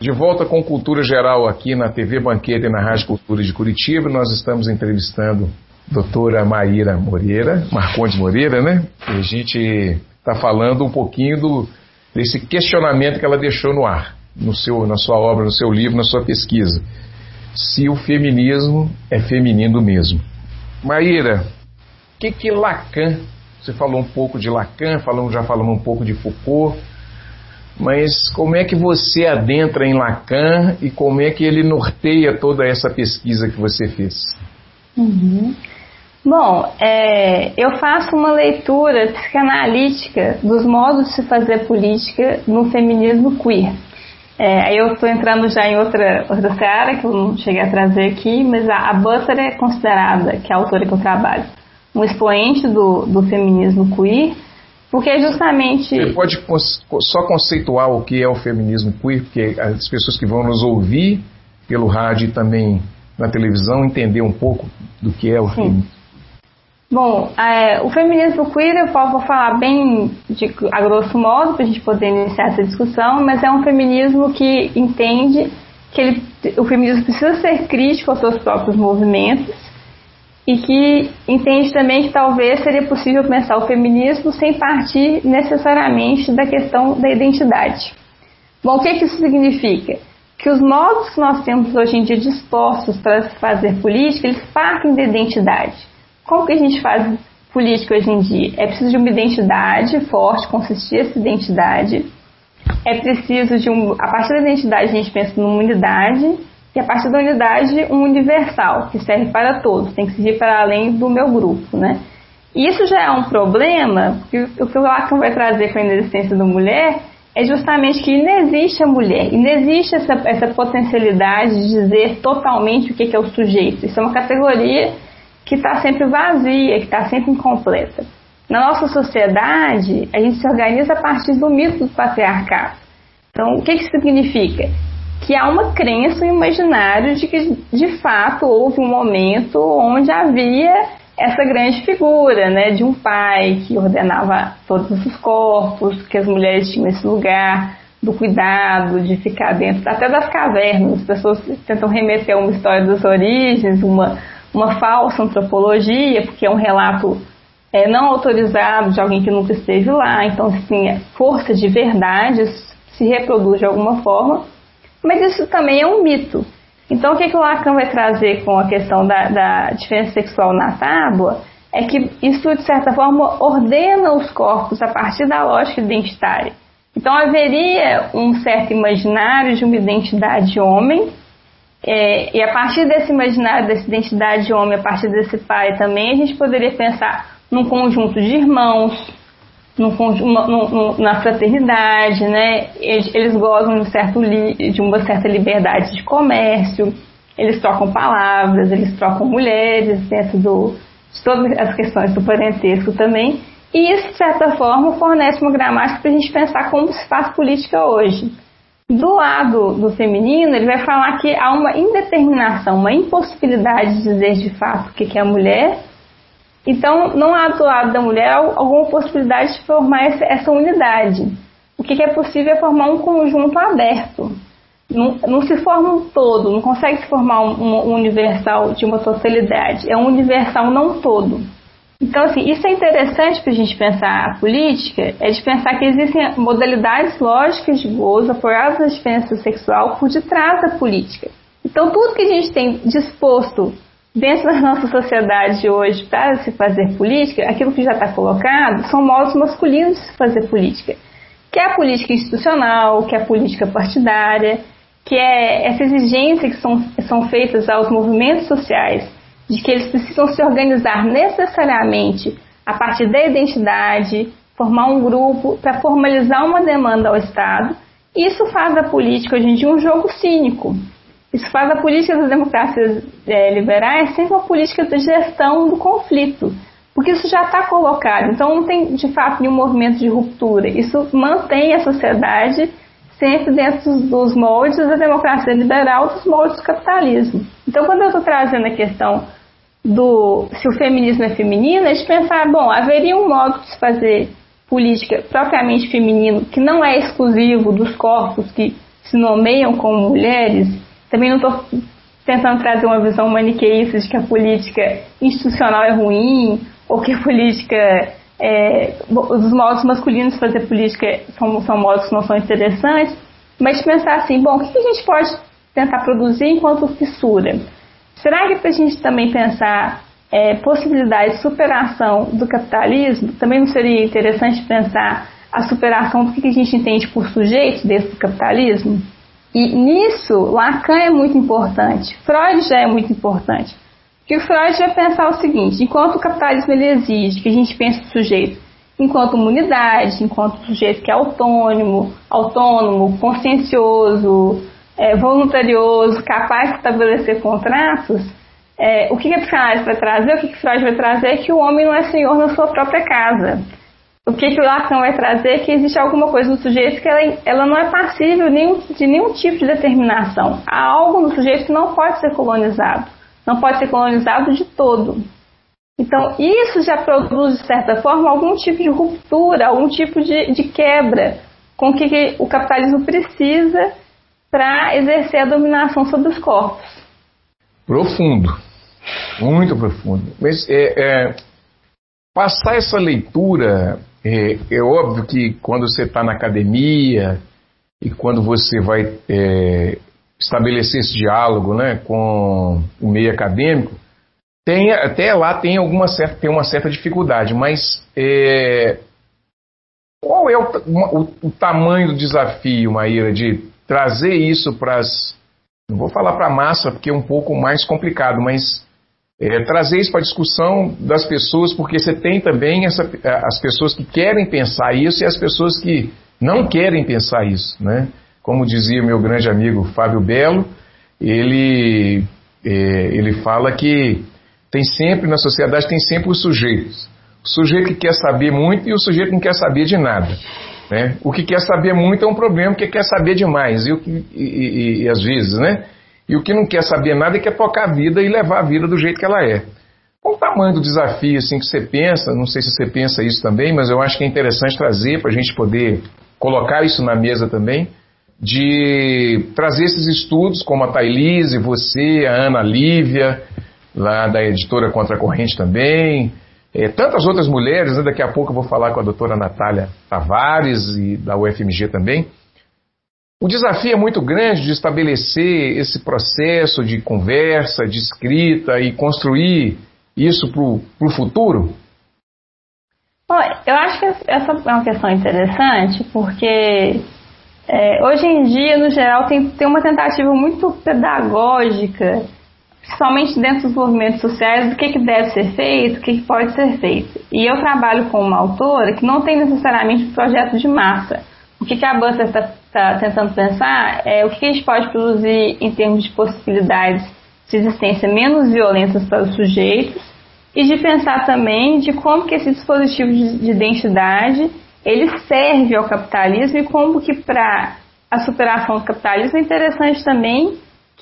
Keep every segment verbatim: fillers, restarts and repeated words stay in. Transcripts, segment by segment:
De volta com Cultura Geral aqui na T V Banqueta e na Rádio Cultura de Curitiba. Nós estamos entrevistando a doutora Maíra Moreira, Marcondes Moreira, né? E a gente está falando um pouquinho do, desse questionamento que ela deixou no ar, no seu, na sua obra, no seu livro, na sua pesquisa. Se o feminismo é feminino mesmo. Maíra, o que que Lacan, você falou um pouco de Lacan, falamos, já falamos um pouco de Foucault, mas como é que você adentra em Lacan e como é que ele norteia toda essa pesquisa que você fez? Uhum. Bom, é, eu faço uma leitura psicanalítica dos modos de se fazer política no feminismo queer. É, aí eu estou entrando já em outra, outra seara que eu não cheguei a trazer aqui, mas a, a Butler é considerada, que é a autora que eu trabalho, um expoente do, do feminismo queer, porque é justamente... Você pode só conceituar o que é o feminismo queer, porque as pessoas que vão nos ouvir pelo rádio e também na televisão entender um pouco do que é o Sim. feminismo. Bom, é, o feminismo queer eu vou falar bem de, a grosso modo para a gente poder iniciar essa discussão, mas é um feminismo que entende que ele, o feminismo precisa ser crítico aos seus próprios movimentos e que entende também que talvez seria possível pensar o feminismo sem partir necessariamente da questão da identidade. Bom, o que, que isso significa? Que os modos que nós temos hoje em dia dispostos para fazer política, eles partem da identidade. Como que a gente faz política hoje em dia? É preciso de uma identidade forte, consistir essa identidade. É preciso de um... A partir da identidade a gente pensa numa unidade, e a partir da unidade um universal, que serve para todos, tem que servir para além do meu grupo, né? E isso já é um problema, porque o que o Lacan vai trazer com a inexistência da mulher é justamente que inexiste a mulher, inexiste essa, essa potencialidade de dizer totalmente o que é o sujeito. Isso é uma categoria que está sempre vazia, que está sempre incompleta. Na nossa sociedade, a gente se organiza a partir do mito do patriarcado. Então, o que isso significa? Que há uma crença, um imaginário de que, de fato, houve um momento onde havia essa grande figura, né, de um pai que ordenava todos os corpos, que as mulheres tinham esse lugar do cuidado, de ficar dentro até das cavernas. As pessoas tentam remeter a uma história das origens, uma, uma falsa antropologia, porque é um relato é, não autorizado de alguém que nunca esteve lá. Então, assim, força de verdade se reproduz de alguma forma. Mas isso também é um mito. Então, o que, que o Lacan vai trazer com a questão da, da diferença sexual na tábua é que isso, de certa forma, ordena os corpos a partir da lógica identitária. Então, haveria um certo imaginário de uma identidade homem, é, e a partir desse imaginário, dessa identidade homem, a partir desse pai também, a gente poderia pensar num conjunto de irmãos, No, no, na fraternidade, né? Eles, eles gozam de, um certo li, de uma certa liberdade de comércio, eles trocam palavras, eles trocam mulheres dentro do, de todas as questões do parentesco também, e isso, de certa forma, fornece uma gramática para a gente pensar como se faz política hoje. Do lado do feminino, ele vai falar que há uma indeterminação, uma impossibilidade de dizer de fato o que é a mulher. Então, não há do lado da mulher alguma possibilidade de formar essa unidade. O que é possível é formar um conjunto aberto. Não, não se forma um todo, não consegue se formar um, um universal de uma totalidade. É um universal não todo. Então, assim, isso é interessante para a gente pensar a política, é de pensar que existem modalidades lógicas de gozo apoiadas na diferença sexual por detrás da política. Então, tudo que a gente tem disposto dentro da nossa sociedade hoje para se fazer política, aquilo que já está colocado são modos masculinos de se fazer política, que é a política institucional, que é a política partidária, que é essa exigência que são, são feitas aos movimentos sociais de que eles precisam se organizar necessariamente a partir da identidade, formar um grupo para formalizar uma demanda ao Estado. Isso faz da política hoje em dia um jogo cínico. Isso faz a política das democracias é, liberais sempre uma política de gestão do conflito, porque isso já está colocado. Então não tem, de fato, nenhum movimento de ruptura. Isso mantém a sociedade sempre dentro dos moldes da democracia liberal, dos moldes do capitalismo. Então, quando eu estou trazendo a questão do se o feminismo é feminino, é de pensar, bom, haveria um modo de se fazer política propriamente feminino, que não é exclusivo dos corpos que se nomeiam como mulheres, também não estou tentando trazer uma visão maniqueísta de que a política institucional é ruim, ou que a política, é, os modos masculinos de fazer política são, são modos que não são interessantes, mas de pensar assim, bom, o que a gente pode tentar produzir enquanto fissura? Será que para a gente também pensar é, possibilidades de superação do capitalismo, também não seria interessante pensar a superação do que a gente entende por sujeito dentro do capitalismo? E nisso, Lacan é muito importante, Freud já é muito importante. Porque o Freud vai pensar o seguinte, enquanto o capitalismo ele exige que a gente pense o sujeito enquanto humanidade, enquanto sujeito que é autônomo, autônomo, consciencioso, é, voluntarioso, capaz de estabelecer contratos, é, o que a psicanálise vai trazer, o que, que Freud vai trazer é que o homem não é senhor na sua própria casa. O que, que o Lacan vai trazer é que existe alguma coisa no sujeito que ela, ela não é passível nenhum, de nenhum tipo de determinação. Há algo no sujeito que não pode ser colonizado. Não pode ser colonizado de todo. Então, isso já produz, de certa forma, algum tipo de ruptura, algum tipo de, de quebra com o que, que o capitalismo precisa para exercer a dominação sobre os corpos. Profundo. Muito profundo. Mas é, é, passar essa leitura... É, é óbvio que quando você está na academia e quando você vai é, estabelecer esse diálogo, né, com o meio acadêmico, tem, até lá tem, alguma certa, tem uma certa dificuldade, mas é, qual é o, o, o tamanho do desafio, Maíra, de trazer isso para as... Não vou falar para a massa porque é um pouco mais complicado, mas... É, trazer isso para a discussão das pessoas, porque você tem também essa, as pessoas que querem pensar isso e as pessoas que não querem pensar isso, né? Como dizia meu grande amigo Fábio Belo, ele, é, ele fala que tem sempre, na sociedade, tem sempre os sujeitos. O sujeito que quer saber muito e o sujeito que não quer saber de nada, né? O que quer saber muito é um problema, porque quer saber demais, e, o que, e, e, e às vezes, né? E o que não quer saber nada é quer tocar a vida e levar a vida do jeito que ela é. Qual o tamanho do desafio assim, que você pensa? Não sei se você pensa isso também, mas eu acho que é interessante trazer para a gente poder colocar isso na mesa também, de trazer esses estudos, como a Thailise, você, a Ana Lívia, lá da editora Contra a Corrente também, é, tantas outras mulheres, né? Daqui a pouco eu vou falar com a doutora Natália Tavares, e da U F M G também. O desafio é muito grande de estabelecer esse processo de conversa, de escrita e construir isso para o futuro? Bom, eu acho que essa é uma questão interessante, porque é, hoje em dia, no geral, tem, tem uma tentativa muito pedagógica, principalmente dentro dos movimentos sociais, do que, que deve ser feito, o que, que pode ser feito. E eu trabalho com uma autora que não tem necessariamente um projeto de massa. O que, que a Butler está tá tentando pensar é o que, que a gente pode produzir em termos de possibilidades de existência menos violentas para os sujeitos, e de pensar também de como que esse dispositivo de, de identidade ele serve ao capitalismo, e como que para a superação do capitalismo é interessante também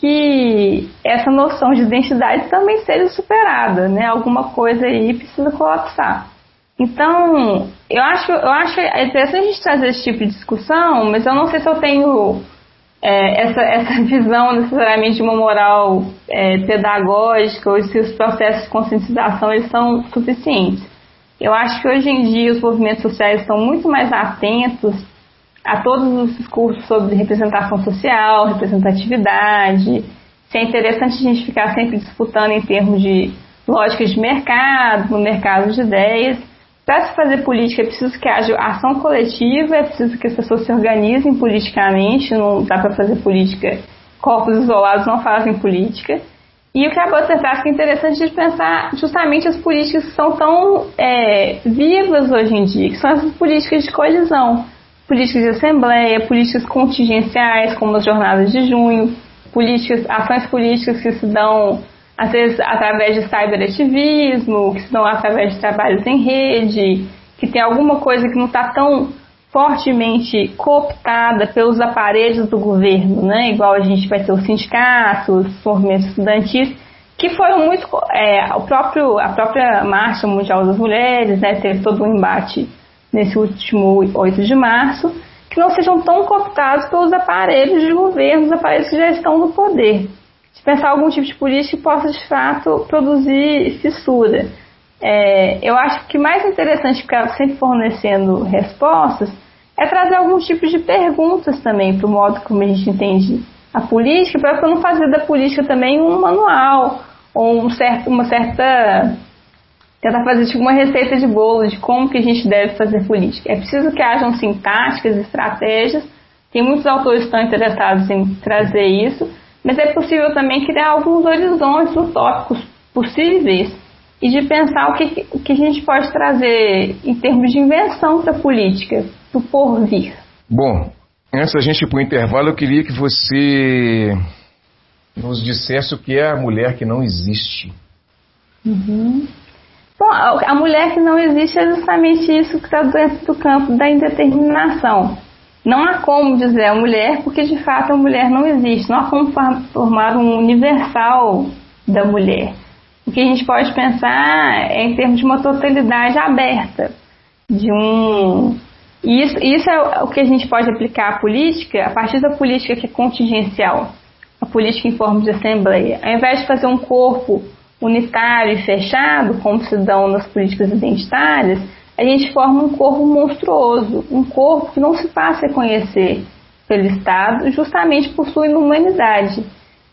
que essa noção de identidade também seja superada, né? Alguma coisa aí precisa colapsar. Então, eu acho, eu acho interessante a gente trazer esse tipo de discussão, mas eu não sei se eu tenho é, essa, essa visão necessariamente de uma moral é, pedagógica, ou se os processos de conscientização eles são suficientes. Eu acho que hoje em dia os movimentos sociais estão muito mais atentos a todos os discursos sobre representação social, representatividade. Se é interessante a gente ficar sempre disputando em termos de lógicas de mercado, no mercado de ideias. Para se fazer política é preciso que haja ação coletiva, é preciso que as pessoas se organizem politicamente, não dá para fazer política, corpos isolados não fazem política. E o que a Butler traz que é interessante de pensar justamente as políticas que são tão é, vivas hoje em dia, que são as políticas de coalizão, políticas de assembleia, políticas contingenciais, como as jornadas de junho, políticas, ações políticas que se dão às vezes através de cyberativismo, que se dão através de trabalhos em rede, que tem alguma coisa que não está tão fortemente cooptada pelos aparelhos do governo, né? Igual a gente vai ter os sindicatos, os movimentos estudantis, que foram muito... É, o próprio, a própria Marcha Mundial das Mulheres, né, teve todo um embate nesse último oito de março, que não sejam tão cooptados pelos aparelhos de governo, os aparelhos que já estão no poder. De pensar algum tipo de política que possa, de fato, produzir fissura. É, eu acho que o mais interessante, ficar sempre fornecendo respostas, é trazer algum tipo de perguntas também para o modo como a gente entende a política, para não fazer da política também um manual, ou um certo, uma certa... tentar fazer tipo uma receita de bolo de como que a gente deve fazer política. É preciso que hajam sim táticas, estratégias. Tem muitos autores que estão interessados em trazer isso, mas é possível também criar alguns horizontes utópicos possíveis e de pensar o que, o que a gente pode trazer em termos de invenção para a política, para o porvir. Bom, antes da gente ir para o intervalo, eu queria que você nos dissesse o que é a mulher que não existe. Uhum. Bom, a mulher que não existe é justamente isso que está dentro do campo da indeterminação. Não há como dizer a mulher, porque de fato a mulher não existe. Não há como formar um universal da mulher. O que a gente pode pensar é em termos de uma totalidade aberta. De um... Isso, isso é o que a gente pode aplicar à política, a partir da política que é contingencial, a política em forma de assembleia. Ao invés de fazer um corpo unitário e fechado, como se dão nas políticas identitárias, a gente forma um corpo monstruoso, um corpo que não se passa a conhecer pelo Estado, justamente por sua inumanidade.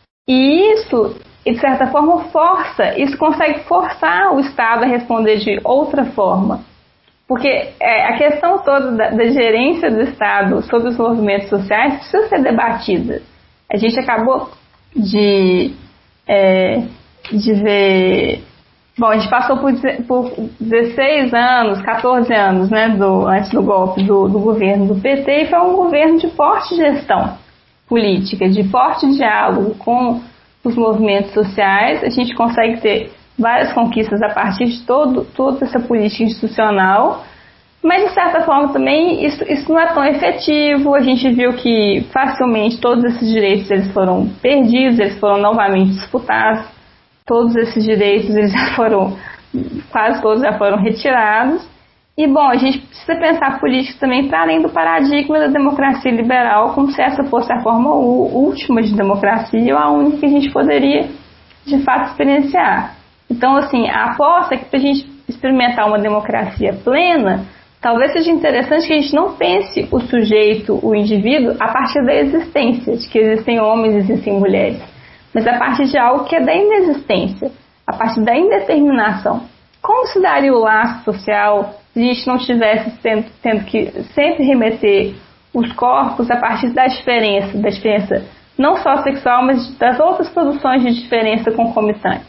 E isso, de certa forma, força, isso consegue forçar o Estado a responder de outra forma. Porque é, a questão toda da, da gerência do Estado sobre os movimentos sociais precisa ser debatida. A gente acabou de... É, de ver... Bom, a gente passou por, por dezesseis anos, quatorze anos, né, do, antes do golpe do, do governo do P T, e foi um governo de forte gestão política, de forte diálogo com os movimentos sociais. A gente consegue ter várias conquistas a partir de todo, toda essa política institucional, mas de certa forma também isso, isso não é tão efetivo. A gente viu que facilmente todos esses direitos eles foram perdidos, eles foram novamente disputados. Todos esses direitos eles já foram, quase todos já foram retirados. E, bom, a gente precisa pensar a política também para além do paradigma da democracia liberal, como se essa fosse a forma última de democracia ou a única que a gente poderia, de fato, experienciar. Então, assim, a aposta é que para a gente experimentar uma democracia plena, talvez seja interessante que a gente não pense o sujeito, o indivíduo, a partir da existência, de que existem homens e existem mulheres, mas a partir de algo que é da inexistência, a partir da indeterminação. Como se daria o laço social se a gente não estivesse tendo, tendo que sempre remeter os corpos a partir da diferença, da diferença não só sexual, mas das outras produções de diferença concomitantes?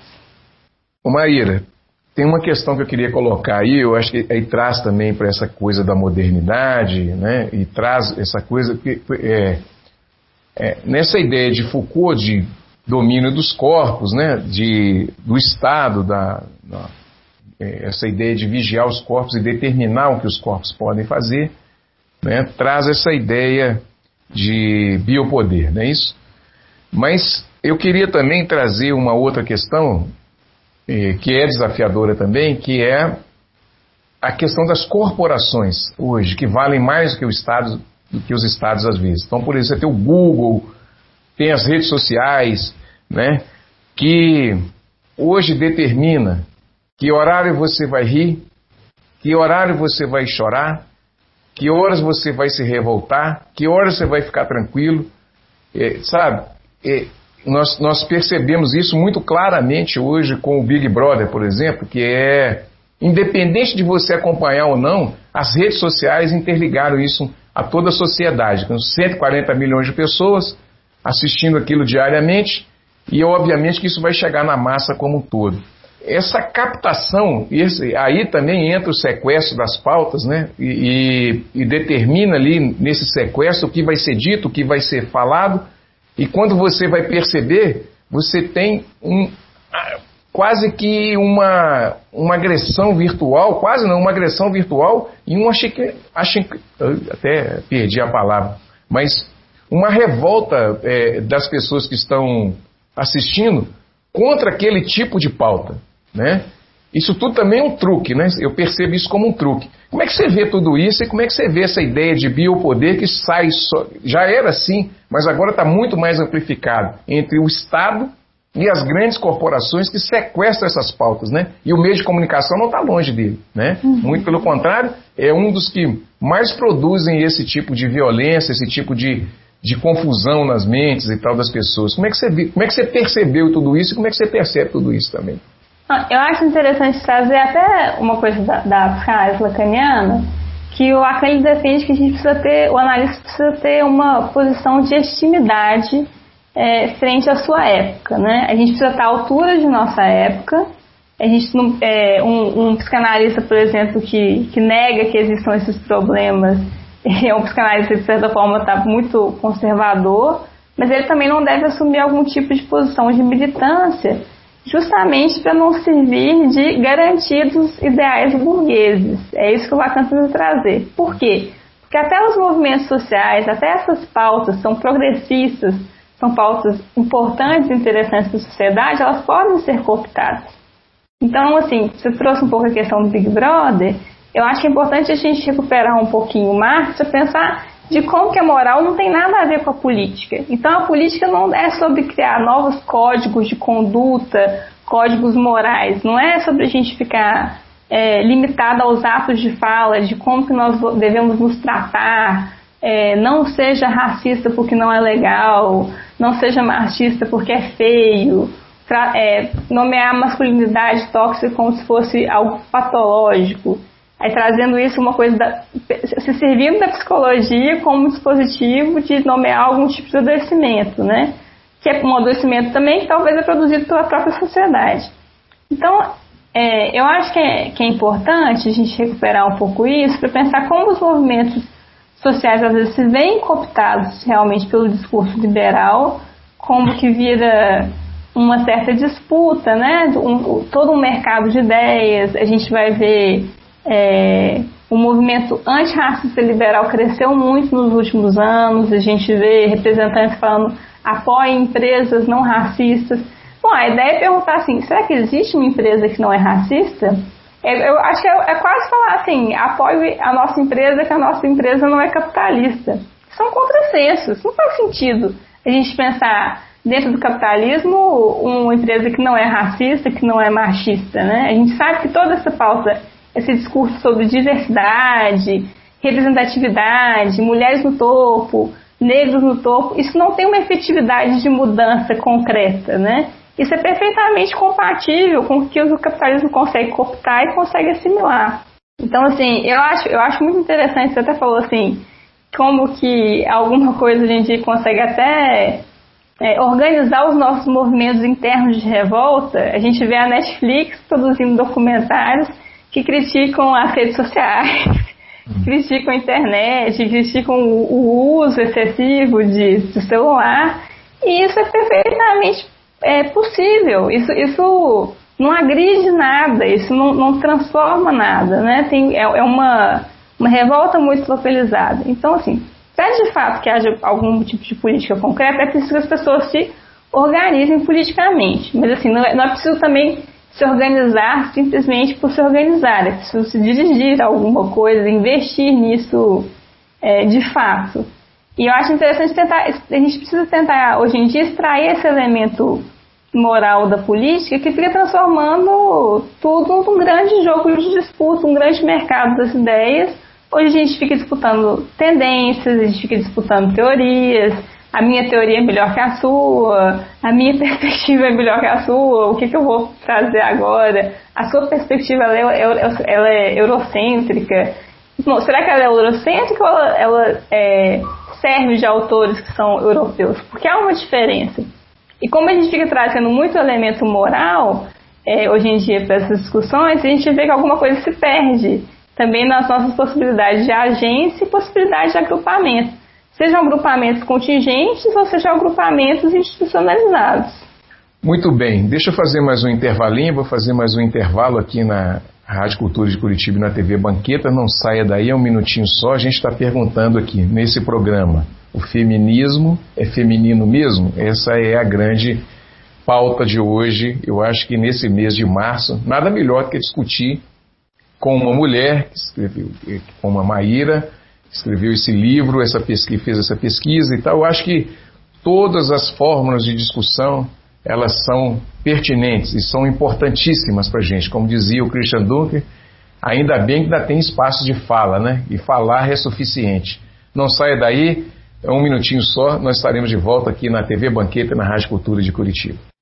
Ô Maíra, tem uma questão que eu queria colocar aí, eu acho que aí traz também para essa coisa da modernidade, né, e traz essa coisa que é, é, nessa ideia de Foucault de domínio dos corpos, né, de, do Estado, da, da, essa ideia de vigiar os corpos e determinar o que os corpos podem fazer, né, traz essa ideia de biopoder, não é isso? Mas eu queria também trazer uma outra questão, eh, que é desafiadora também, que é a questão das corporações hoje, que valem mais do que, o Estado, do que os Estados às vezes. Então, por exemplo, você tem o Google, tem as redes sociais, né, que hoje determina que horário você vai rir, que horário você vai chorar, que horas você vai se revoltar, que horas você vai ficar tranquilo, é, sabe? É, nós, nós percebemos isso muito claramente hoje com o Big Brother, por exemplo, que é, independente de você acompanhar ou não, as redes sociais interligaram isso a toda a sociedade, com cento e quarenta milhões de pessoas assistindo aquilo diariamente, e obviamente que isso vai chegar na massa como um todo. Essa captação, esse, aí também entra o sequestro das pautas, né, e, e, e determina ali nesse sequestro o que vai ser dito, o que vai ser falado, e quando você vai perceber, você tem um, quase que uma, uma agressão virtual, quase não, uma agressão virtual e uma chique, até perdi a palavra, mas uma revolta é, das pessoas que estão assistindo contra aquele tipo de pauta, né? Isso tudo também é um truque, né? Eu percebo isso como um truque. Como é que você vê tudo isso e como é que você vê essa ideia de biopoder que sai, só, já era assim, mas agora está muito mais amplificado entre o Estado e as grandes corporações que sequestram essas pautas, né? E o meio de comunicação não está longe dele, né? Uhum. Muito pelo contrário, é um dos que mais produzem esse tipo de violência, esse tipo de, de confusão nas mentes e tal das pessoas. Como é que você viu, como é que você percebeu tudo isso e como é que você percebe tudo isso também? Eu acho interessante trazer até uma coisa da, da psicanálise lacaniana, que o Lacan ele defende que a gente precisa ter, o analista precisa ter uma posição de legitimidade é, frente à sua época, né? A gente precisa estar à altura de nossa época. A gente não, é, um, um psicanalista, por exemplo, que, que nega que existam esses problemas, é um psicanalista que de certa forma está muito conservador, mas ele também não deve assumir algum tipo de posição de militância, justamente para não servir de garantidos ideais burgueses. É isso que o Lacan precisa trazer. Por quê? Porque até os movimentos sociais, até essas pautas são progressistas, são pautas importantes e interessantes para a sociedade, elas podem ser cooptadas. Então, assim, você trouxe um pouco a questão do Big Brother, eu acho que é importante a gente recuperar um pouquinho o Marx para pensar de como que a moral não tem nada a ver com a política. Então a política não é sobre criar novos códigos de conduta, códigos morais, não é sobre a gente ficar é, limitado aos atos de fala, de como que nós devemos nos tratar, é, não seja racista porque não é legal, não seja machista porque é feio, pra, é, nomear a masculinidade tóxica como se fosse algo patológico. Aí trazendo isso uma coisa, da, se servindo da psicologia como dispositivo de nomear algum tipo de adoecimento, né? Que é um adoecimento também que talvez é produzido pela própria sociedade. Então, é, eu acho que é, que é importante a gente recuperar um pouco isso para pensar como os movimentos sociais às vezes se veem cooptados realmente pelo discurso liberal, como que vira uma certa disputa, né? Um, todo um mercado de ideias, a gente vai ver... É, o movimento antirracista liberal cresceu muito nos últimos anos, a gente vê representantes falando apoiem empresas não racistas. Bom, a ideia é perguntar assim, será que existe uma empresa que não é racista? É, eu acho que é, é quase falar assim, apoie a nossa empresa que a nossa empresa não é capitalista. São contrassensos, não faz sentido a gente pensar dentro do capitalismo uma empresa que não é racista, que não é machista, né? A gente sabe que toda essa pauta, esse discurso sobre diversidade, representatividade, mulheres no topo, negros no topo, isso não tem uma efetividade de mudança concreta, né? Isso é perfeitamente compatível com o que o capitalismo consegue cooptar e consegue assimilar. Então, assim, eu acho, eu acho muito interessante, você até falou assim, como que alguma coisa a gente consegue até é, organizar os nossos movimentos internos de revolta. A gente vê a Netflix produzindo documentários que criticam as redes sociais, criticam a internet, criticam o, o uso excessivo de, de celular, e isso é perfeitamente é, possível. Isso, isso não agride nada, isso não, não transforma nada, né? Tem, é, é uma, uma revolta muito localizada. Então, assim, para de fato que haja algum tipo de política concreta, é preciso que as pessoas se organizem politicamente. Mas, assim, não é, não é preciso também se organizar simplesmente por se organizar, é preciso se dirigir a alguma coisa, investir nisso é, de fato. E eu acho interessante tentar, a gente precisa tentar hoje em dia extrair esse elemento moral da política que fica transformando tudo num grande jogo de disputa, um grande mercado das ideias. Hoje a gente fica disputando tendências, a gente fica disputando teorias. A minha teoria é melhor que a sua, a minha perspectiva é melhor que a sua, o que, que eu vou trazer agora? A sua perspectiva ela é, ela é eurocêntrica. Bom, será que ela é eurocêntrica ou ela, ela é, serve de autores que são europeus? Porque há uma diferença. E como a gente fica trazendo muito elemento moral, é, hoje em dia, para essas discussões, a gente vê que alguma coisa se perde também nas nossas possibilidades de agência e possibilidade de agrupamento. Sejam agrupamentos contingentes ou sejam agrupamentos institucionalizados. Muito bem, deixa eu fazer mais um intervalinho, vou fazer mais um intervalo aqui na Rádio Cultura de Curitiba e na T V Banqueta, não saia daí, é um minutinho só, a gente está perguntando aqui nesse programa, o feminismo é feminino mesmo? Essa é a grande pauta de hoje. Eu acho que nesse mês de março, nada melhor do que discutir com uma mulher, que escreveu, com a Maíra, que escreveu esse livro, essa pesquisa, fez essa pesquisa e tal. Eu acho que todas as fórmulas de discussão, elas são pertinentes e são importantíssimas para a gente. Como dizia o Christian Dunker, ainda bem que ainda tem espaço de fala, né? E falar é suficiente. Não saia daí, é um minutinho só, nós estaremos de volta aqui na T V Banqueta e na Rádio Cultura de Curitiba.